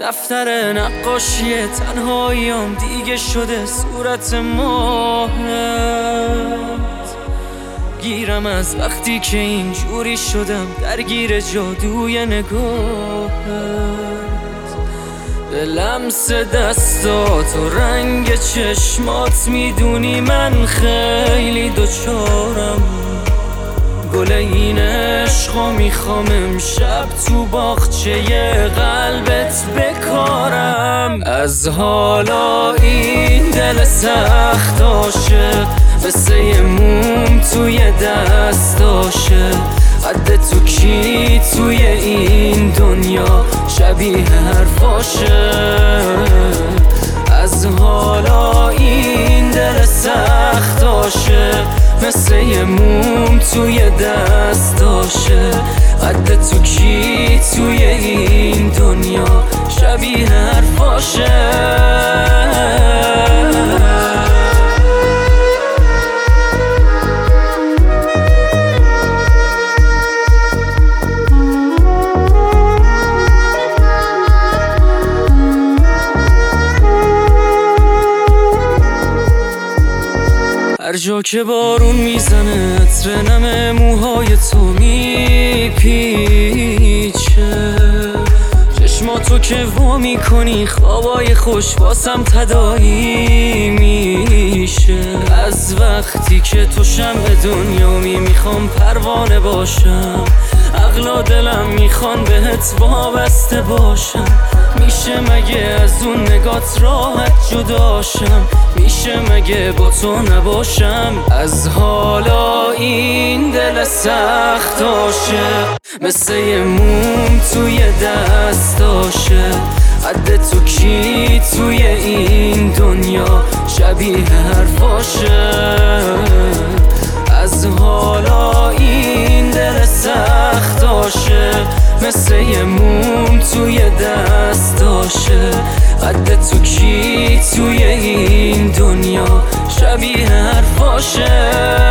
دفتر نقاشی تنهاییام دیگه شده صورت ماهت. گیرم از وقتی که اینجوری شدم درگیر جادوی نگاهت. به لمس دستات و رنگ چشمات میدونی من خیلی دوچارم. گل این عشقا میخوام امشب تو باغچه قلبت بکارم. از حالا این دل سخت عاشق مثل یه موم توی دستاشه. قد تو کی توی این دنیا شبیه حرفاشه. از حالا این دل سخت عاشق مثل یه موم توی دستاشه. قد تو کی توی این دنیا شبیه حرفاشه. هر جا که بارون میزنه عطر نم موهای تو میپیچه. چشماتو که وا میکنی خوابای خوش واسم تداعی میشه. از وقتی که تو شمع دنیامی میخوام پروانه باشم. عقل و دلم میخوان بهت وابسته باشم. میشه مگه از اون نگات راحت جداشم؟ میشه مگه با تو نباشم؟ از حالا این دل سخت عاشق مثل یه موم توی دستاشه. قد تو کی توی این دنیا شبیه حرفاشه. از حالا این دل سخت عاشق مثل یه موم توی دستاشه. قد تو کی توی این دنیا شبیه حرفاشه.